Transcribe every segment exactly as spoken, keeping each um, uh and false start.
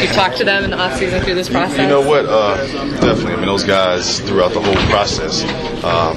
You've talked to them in the offseason through this process? You know what? Uh, definitely. I mean, those guys throughout the whole process um,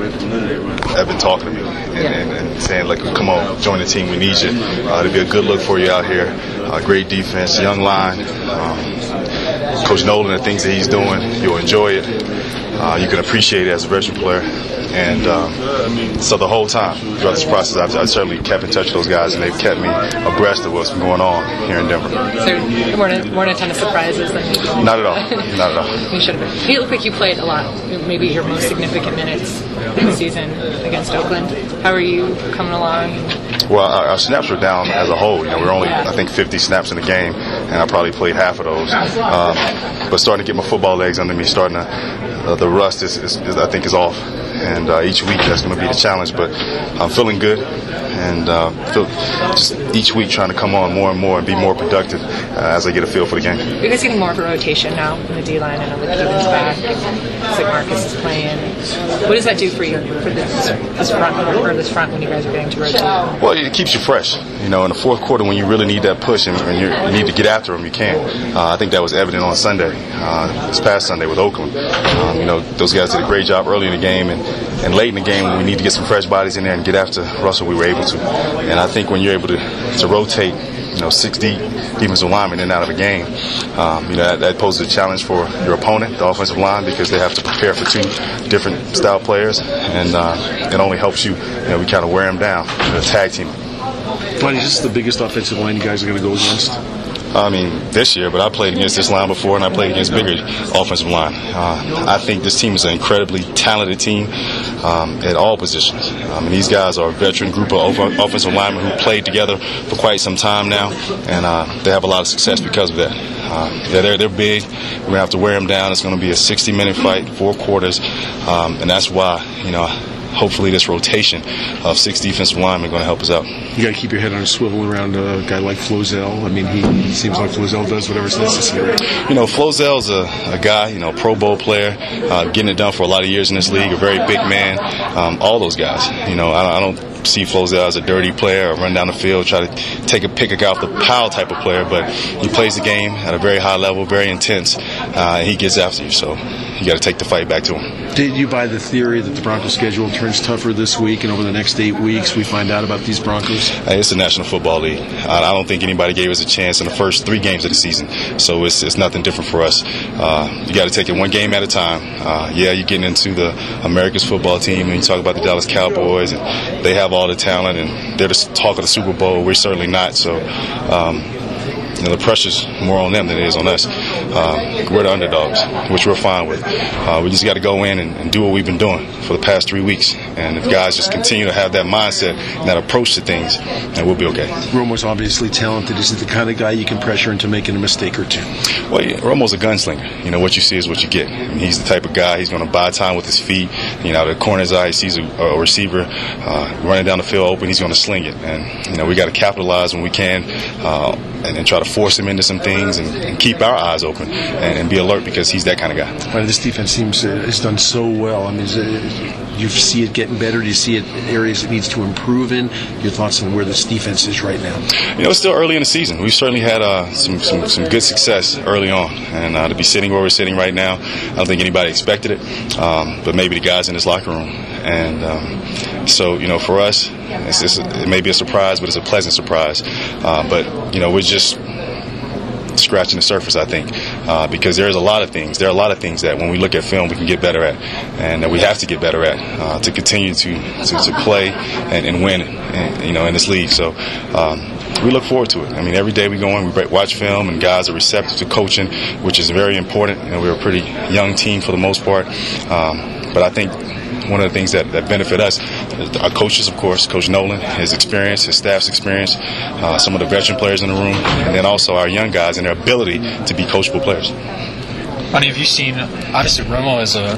have been talking to me and, yeah. and, and saying, like, come on, join the team. We need you. Uh, to be a good look for you out here. Uh, great defense, young line. Um, Coach Nolan, the things that he's doing, you'll enjoy it. Uh, you can appreciate it as a veteran player. And um, so the whole time throughout this process, I've, I've certainly kept in touch with those guys, and they've kept me abreast of what's been going on here in Denver. So there weren't, weren't a ton of surprises then? Not at all. Not at all. You should have been. You look like you played a lot, maybe your most significant minutes in the season against Oakland. How are you coming along? Well, our, our snaps were down as a whole. You know, we were only, I think, fifty snaps in the game, and I probably played half of those. Um, but starting to get my football legs under me, starting to, uh, the rust is, is, is, I think, is off. And uh, each week that's going to be the challenge, but I'm feeling good, and uh, feel just each week trying to come on more and more and be more productive uh, as I get a feel for the game. You're guys getting more of a rotation now in the D line, and with Kevin's back, it's like Marcus is playing. What does that do for you for this, this front or this front when you guys are getting to rotate? Well, it keeps you fresh. You know, in the fourth quarter when you really need that push and, and you need to get after them, you can. Uh, I think that was evident on Sunday, uh, this past Sunday with Oakland. Um, you know, those guys did a great job early in the game, and, and late in the game when we need to get some fresh bodies in there and get after Russell, we were able to. And I think when you're able to, to rotate, you know, six deep defensive linemen in and out of a game, um, you know, that, that poses a challenge for your opponent, the offensive line, because they have to prepare for two different style players, and uh, it only helps you. You know, we kind of wear them down, you know, tag team. Lonnie, is this the biggest offensive line you guys are going to go against? I mean, this year, but I played against this line before, and I played against bigger offensive line. Uh, I think this team is an incredibly talented team um, at all positions. I mean, these guys are a veteran group of offensive linemen who played together for quite some time now, and uh, they have a lot of success because of that. Uh, yeah, they're, they're big. We're going to have to wear them down. It's going to be a sixty-minute fight, four quarters, um, and that's why, you know, hopefully this rotation of six defensive linemen are going to help us out. You got to keep your head on a swivel around a guy like Flozell. I mean, he, he seems like Flozell does whatever's necessary. You know, Flozell's a, a guy, you know, Pro Bowl player, uh, getting it done for a lot of years in this league, a very big man. Um, all those guys, you know, I, I don't see Flozell as a dirty player or run down the field, try to take a pick off the pile type of player, but he plays the game at a very high level, very intense, uh, and he gets after you, so you got to take the fight back to him. Did you buy the theory that the Broncos schedule turns tougher this week, and over the next eight weeks we find out about these Broncos? Hey, it's the National Football League. I, I don't think anybody gave us a chance in the first three games of the season, so it's, it's nothing different for us. Uh, you got to take it one game at a time. Uh, yeah, you're getting into the America's football team, and you talk about the Dallas Cowboys, and they have all the talent, and they're the talk of the Super Bowl. We're certainly not, so um, you know, the pressure's more on them than it is on us. Uh, we're the underdogs, which we're fine with. Uh, we just got to go in and, and do what we've been doing for the past three weeks. And if guys just continue to have that mindset and that approach to things, then we'll be okay. Romo's obviously talented. Is he the kind of guy you can pressure into making a mistake or two? Well, yeah, Romo's a gunslinger. You know, what you see is what you get. I mean, he's the type of guy, he's going to buy time with his feet. You know, the corner's eye, he sees a, a receiver uh, running down the field open, he's going to sling it. And, you know, we got to capitalize when we can uh, and, and try to force him into some things and, and keep our eyes open and, and be alert, because he's that kind of guy. Right, this defense seems uh, has done so well. I mean, is it, you see it getting better? Do you see it areas it needs to improve in? Your thoughts on where this defense is right now? You know, it's still early in the season. We've certainly had uh, some, some some good success early on, and uh, to be sitting where we're sitting right now, I don't think anybody expected it, um, but maybe the guys in this locker room. And um, so, you know, for us, it's, it's, it may be a surprise, but it's a pleasant surprise. Uh, but you know, we're just scratching the surface, I think, uh, because there's a lot of things. There are a lot of things that when we look at film, we can get better at, and that we have to get better at uh, to continue to to, to play and, and win, and, you know, in this league. So um, we look forward to it. I mean, every day we go in, we watch film, and guys are receptive to coaching, which is very important. You know, we're a pretty young team for the most part, um, but I think one of the things that, that benefit us, our coaches, of course, Coach Nolan, his experience, his staff's experience, uh, some of the veteran players in the room, and then also our young guys and their ability to be coachable players. Bonnie, have you seen, obviously Romo is a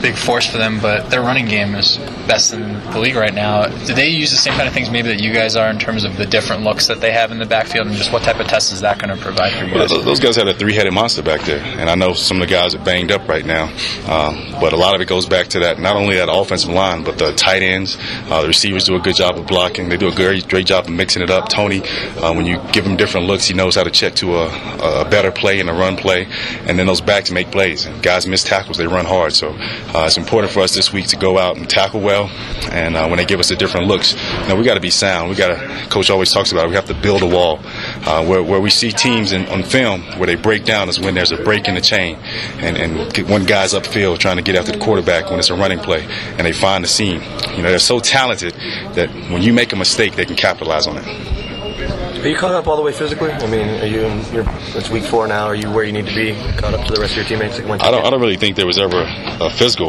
big force for them, but their running game is best in the league right now. Do they use the same kind of things maybe that you guys are in terms of the different looks that they have in the backfield, and just what type of test is that going to provide for you guys? Well, those guys have a three-headed monster back there, and I know some of the guys are banged up right now, um, but a lot of it goes back to that, not only that offensive line, but the tight ends. Uh, the receivers do a good job of blocking. They do a great, great job of mixing it up. Tony, uh, when you give him different looks, he knows how to check to a, a better play and a run play, and then those backs make plays. And guys miss tackles, they run hard, so uh, it's important for us this week to go out and tackle well, and uh, when they give us the different looks, you know, we got to be sound. We got to, Coach always talks about it, we have to build a wall. Uh, where, where we see teams in, on film where they break down is when there's a break in the chain, and, and one guy's upfield trying to get after the quarterback when it's a running play, and they find the seam. You know, they're so talented that when you make a mistake, they can capitalize on it. Are you caught up all the way physically? I mean, are you in your, it's week four now. Are you where you need to be, caught up to the rest of your teammates? Like I don't. I don't really think there was ever a physical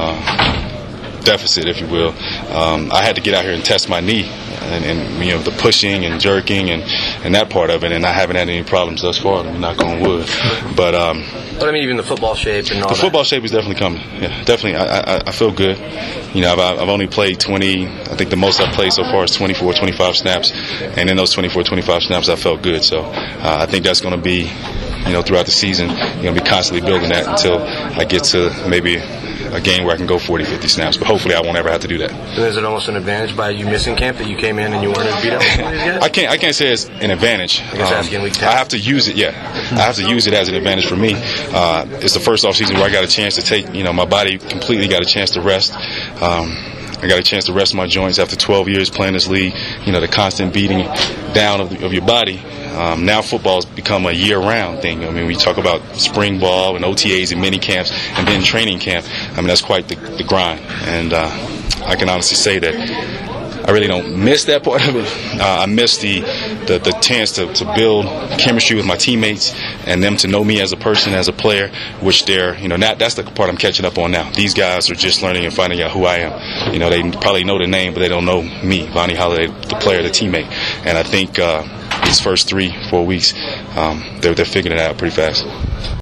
uh, deficit, if you will. Um, I had to get out here and test my knee, and, and you know, the pushing and jerking and, and that part of it, and I haven't had any problems thus far. I'm knock on wood, but. Um, But I mean, even the football shape and all the that. football shape is definitely coming. Yeah, definitely. I, I, I feel good. You know, I've, I've only played twenty. I think the most I've played so far is twenty-four, twenty-five snaps, and in those twenty-four, twenty-five snaps, I felt good. So uh, I think that's going to be, you know, throughout the season. You're going to be constantly building that until I get to maybe a game where I can go forty, fifty snaps. But hopefully, I won't ever have to do that. And is it almost an advantage by you missing camp that you came in and you weren't as beat up? I can't. I can't say it's an advantage. I guess um, asking week ten. I have to use it. Yeah, I have to use it as an advantage for me. Uh, it's the first off season where I got a chance to take. You know, my body completely got a chance to rest. Um, I got a chance to rest my joints after twelve years playing this league. You know, the constant beating down of, the, of your body. Um, now football's become a year-round thing. I mean, we talk about spring ball and O T As and mini camps and then training camp. I mean, that's quite the, the grind. And uh, I can honestly say that I really don't miss that part of it. Uh, I miss the, the, the chance to, to build chemistry with my teammates and them to know me as a person, as a player, which they're, you know, not, that's the part I'm catching up on now. These guys are just learning and finding out who I am. You know, they probably know the name, but they don't know me, Vonnie Holliday, the player, the teammate. And I think uh, these first three, four weeks, um, they're, they're figuring it out pretty fast.